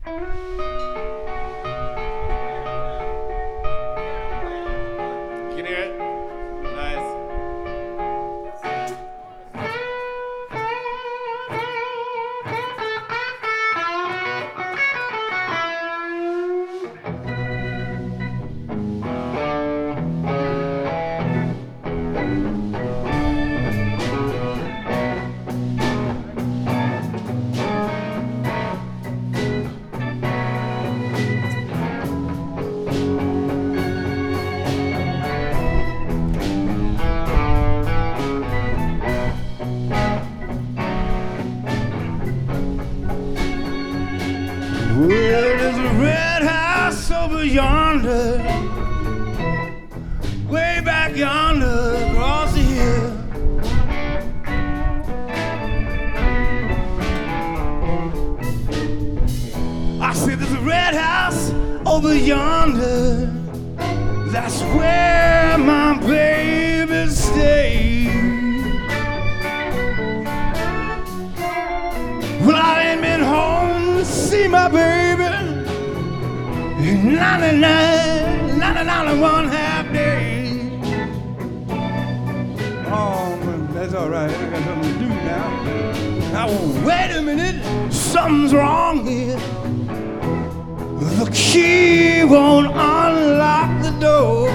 Can you hear it? Nice. Well, there's a red house over yonder, way back yonder, across the hill. I said there's a red house over yonder, that's where my baby stays. Well, I ain't been home to see my baby in 99 half days. Oh, man, that's all right. I got something to do now. Now, wait a minute, something's wrong here. The key won't unlock the door.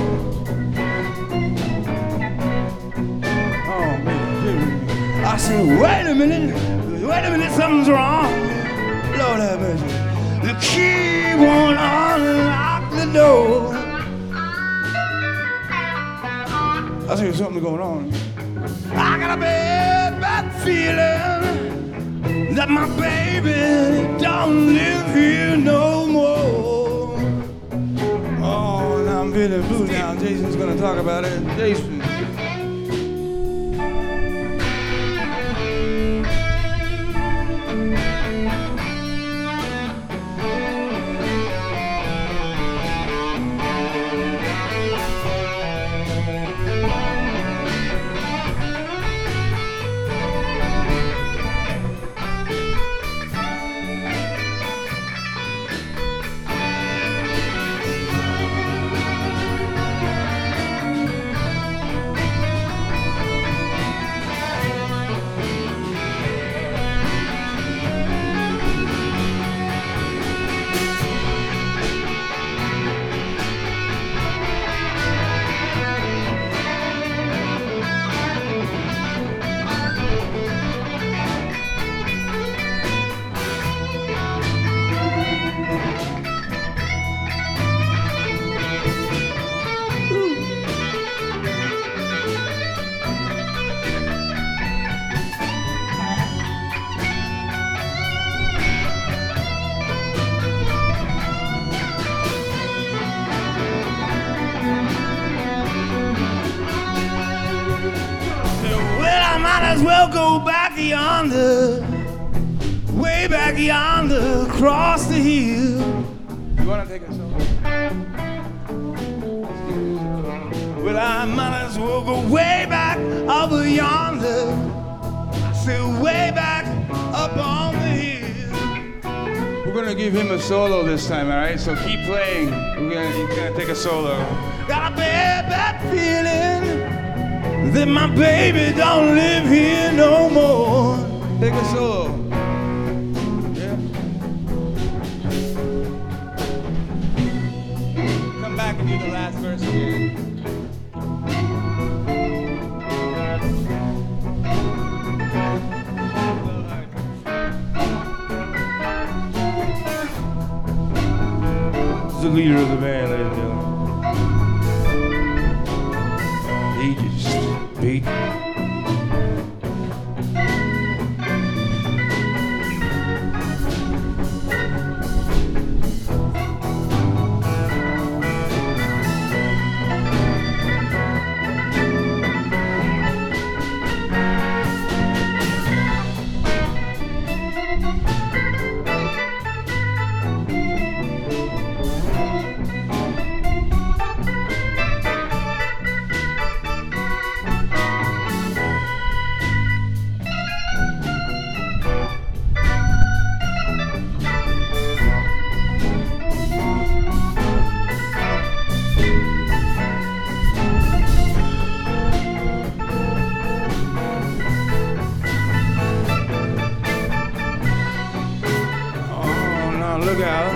Oh, man, I said, wait a minute, something's wrong. Lord have mercy. The key won't unlock the door. I see something going on. I got a bad feeling that my baby don't live here no more. Oh, now I'm feeling blue now. Jason's gonna talk about it. Jason. As well go back yonder, way back yonder, across the hill. You wanna take a solo? Well, I might as well go way back over yonder. I said way back up on the hill. We're gonna give him a solo this time, all right? So keep playing. He's gonna take a solo. Got a bad feeling that my baby don't live here no more. Take a solo. Yeah. Come back and do the last verse again. This is the leader of the band, ladies and gentlemen. He just beat. look out.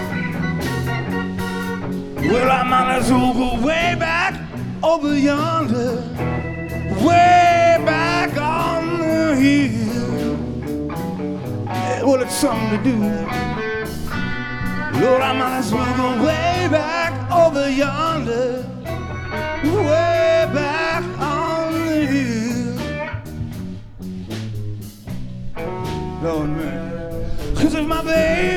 Well, I might as well go way back over yonder, way back on the hill. Well, it's something to do. Lord, I might as well go way back over yonder, way back on the hill. Lord, man. 'Cause if my baby